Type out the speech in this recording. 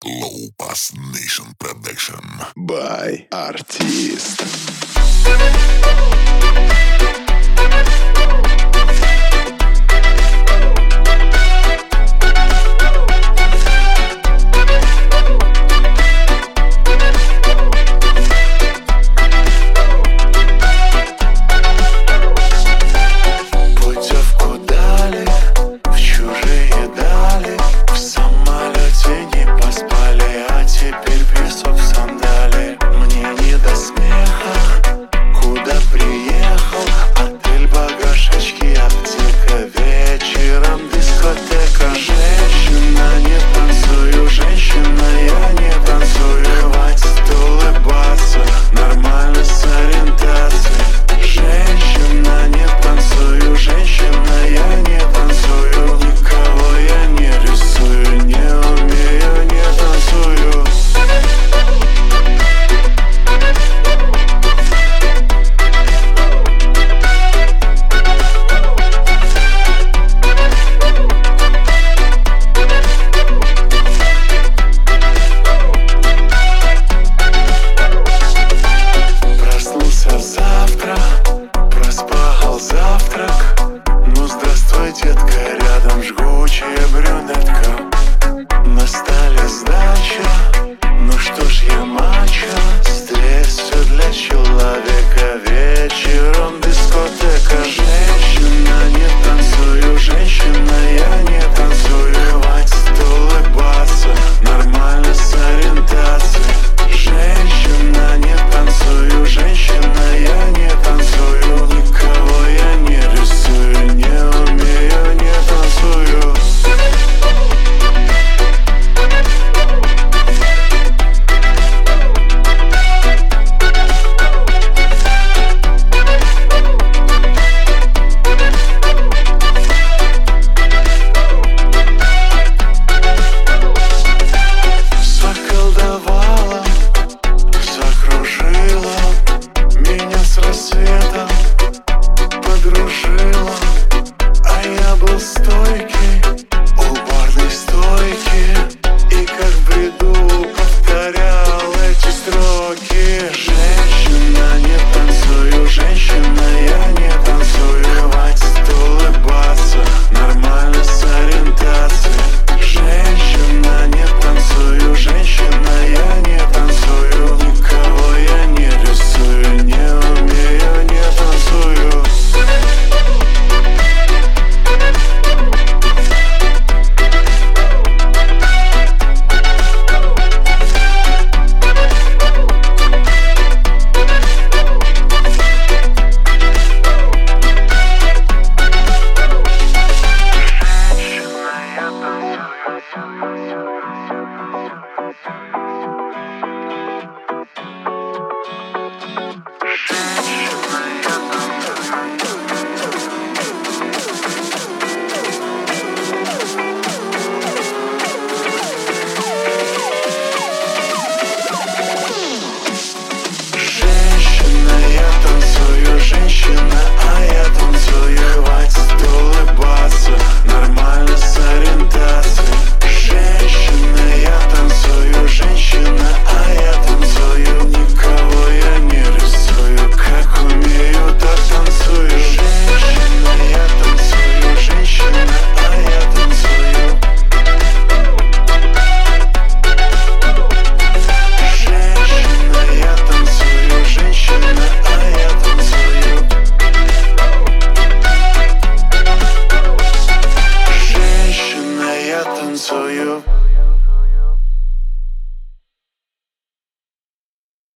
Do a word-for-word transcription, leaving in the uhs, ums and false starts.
Low Bass Nation Production by Artist. Путевку дали в чужие дали, в самолете не поспали, а теперь песок в сандали. Мне не до смеха, куда приехал? Отель, багаж, очки, аптека, вечером дискотека. Женщина, не танцую, женщина, я не танцую. Хватит улыбаться, нормально с ориентацией. Женщина, не танцую, женщина, я не танцую. Никого я не рисую, не умею, не танцую. Проснулся завтра, проспал завтрак. Ну здравствуй, детка, рядом жгучая брюнетка. На столе сдача, ну что ж я мачо. Здесь все для человека, вечером дискотека. Женщина, не танцую, женщина, я не танцую. Хватит улыбаться, нормально с ориентацией. Женщина, не танцую, женщина, я не танцую. Никого я не рисую, не умею, не танцую. Заколдовала, закружила, меня с рассветом подружила. А я был стойкий, у барной стойки, и как в бреду повторял эти строки. Женщина, не танцую, женщина, я не танцую. Хватит улыбаться, нормально с ориентацией. Женщина, не танцую, женщина, я не танцую. Никого я не рисую, не умею, не танцую. Женщина, я танцую, женщина, а я танцую. Хватит улыбаться, нормально с ориентацией. Женщина, я танцую, женщина, а я танцую. Никого я не рисую, как умею, так танцую. Женщина, я танцую, женщина, а я танцую. Женщина, я танцую, женщина, а я танцую. Женщина, я танцую.